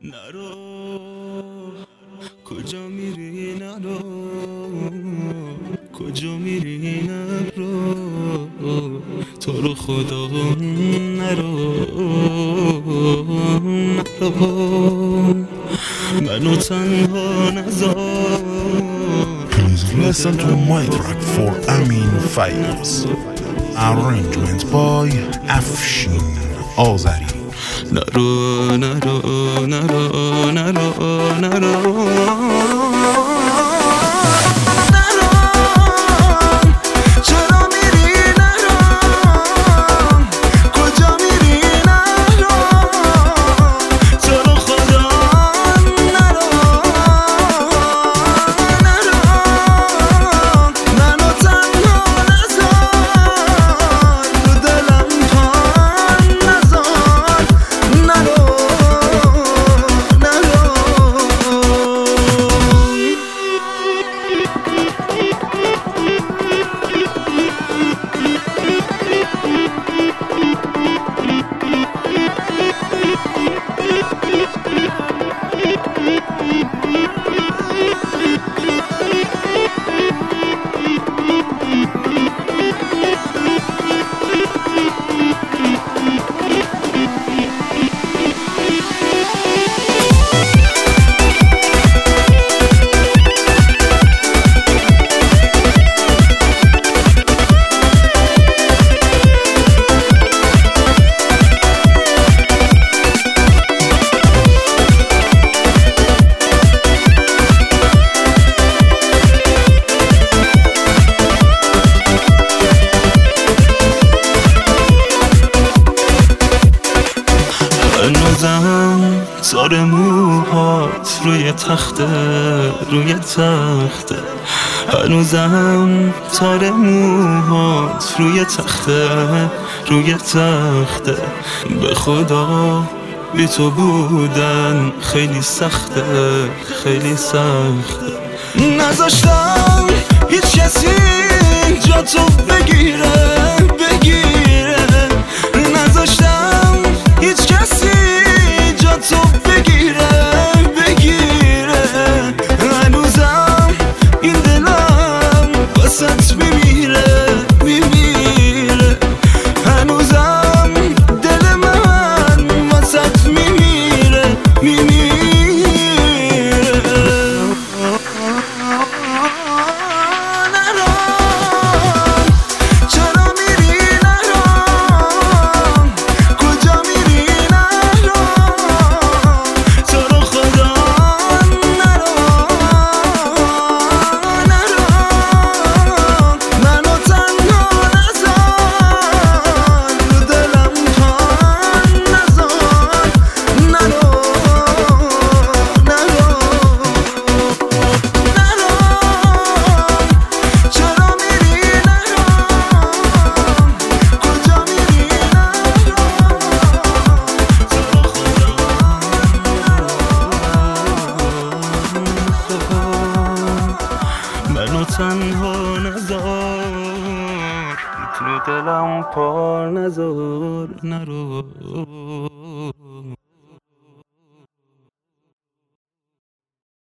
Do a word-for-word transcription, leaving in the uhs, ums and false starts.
نرو کجا میری نرو کجا میری نرو تو رو خدا نرو نرو منو تنها نذار. Please listen to my track for Amin Fayaz. Arrangement by Afshin Azari. نرو نرو نرو نرو نرو هنوزم تار موهات روی تخته روی تخته هنوزم تار موهات روی تخته روی تخته به خدا بی تو بودن خیلی سخته خیلی سخته نذاشتم هیچ کسی جا تو بگیره بگیره نذاشتم هیچ کسی جا تو بگیره بگیره هنوزم این دلم واسط میمیره میمیره هنوزم دل من واسط میمیره میمیره منو تنها نذار تو دلم پار نذار نرو